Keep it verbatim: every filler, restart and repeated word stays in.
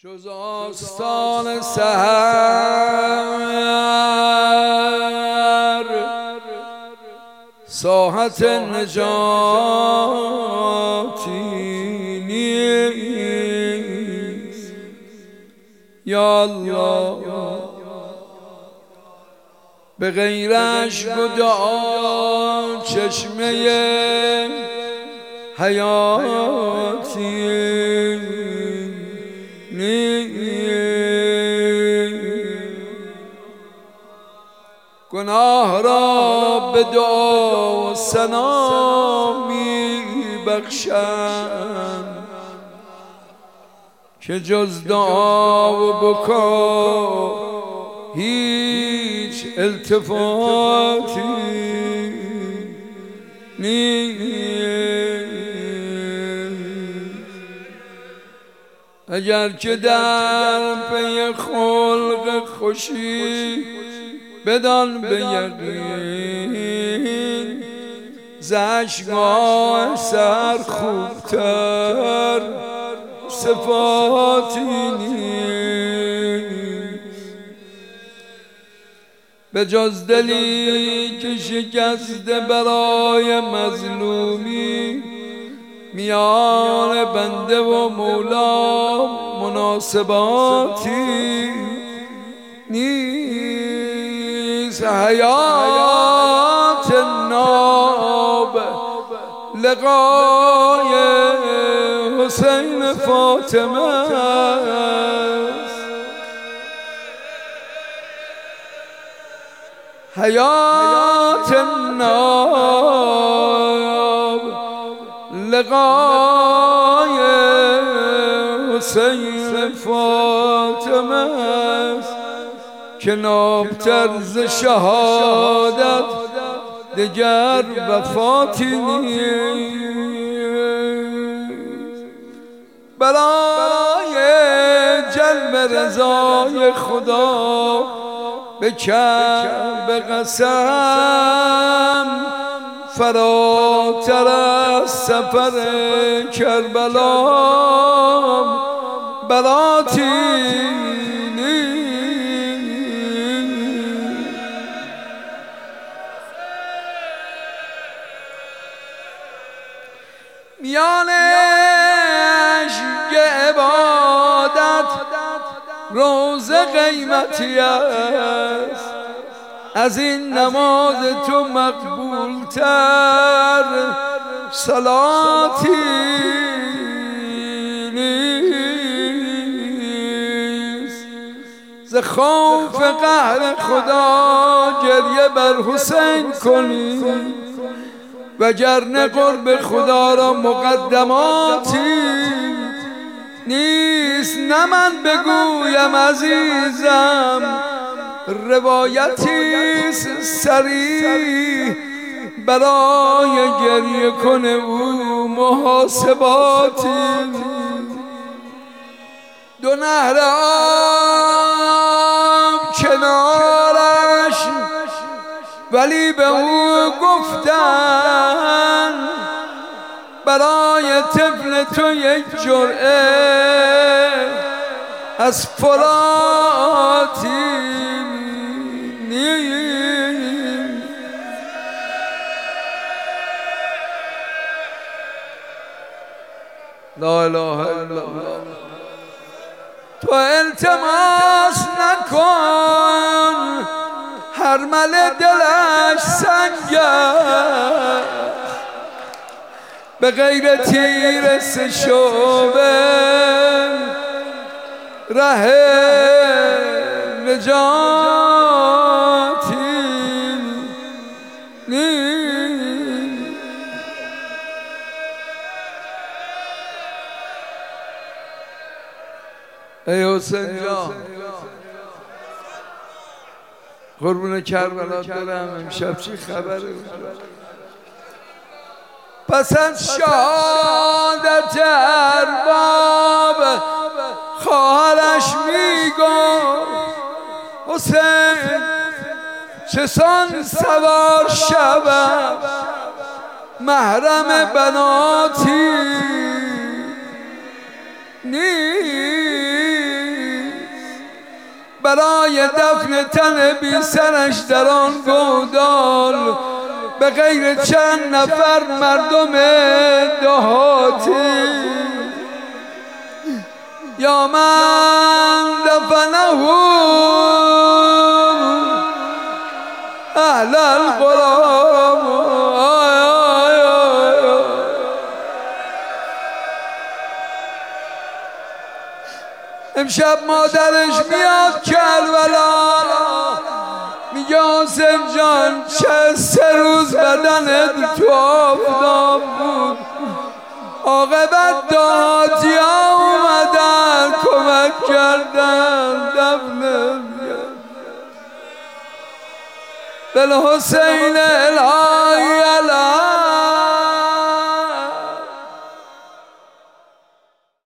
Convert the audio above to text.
جز آستان سحر ساحت نجاتی نیست. یا الله به غیر اشک و دعا چشمه حیاتی نیست. گناه را به دعا و ثنا می بخشند که جز دعا و بکا هیچ التفاتی نیست. اگر که در پی خلق خوشی بدان به یقین ز اشک‌ها سر خوبتر صفاتی نیست. به جز دلی که شکسته برای مظلومی میان بنده و مولا مناسباتی نیست. حیات ناب لقای حسین فاطمه است. حیات ناب لقای حسین فاطمه است که نابتر ز شهادت دگر وفاتی نیست. برای جلب رضای خدا به کعبه قسم فراتر از سفر کربلا براتی میان عشق عبادت روز قیمتی است. از این نماز تو مقبول تر صلاتی نیست. ز خوف قهر خدا گریه بر حسین کنی وگرنه قرب خدا را مقدماتی نیست. نه من بگویم عزیزم روایتیست صریح برای گریه کنه او محاسباتی. دو نهر آب کنارش ولی به او گفتن برای طفل تو یک جرعه از فراتی نیست. لا اله الا الله. تو التماس نکن هرمل دلش سنگه به غیر تیر سه شعبه ره نجاتی نیست. ای حسین جان قربون کربلا برم امشب چی خبره؟ پس از شهادت ارباب خواهرش میگفت حسین چسان سوار شوم محرم بناتی نیست. برای دفن تن بی سرش در آن گودال به غیر چند نفر مردم دهاتی یا من دفنه اهل القرآن. امشب مادرش میاد کربلا میگه حسین جان چه سه روز بدنت تو آفتاب بود، عاقبت دهاتی ها اومدن کمک کردن دفنت. بالحسین الها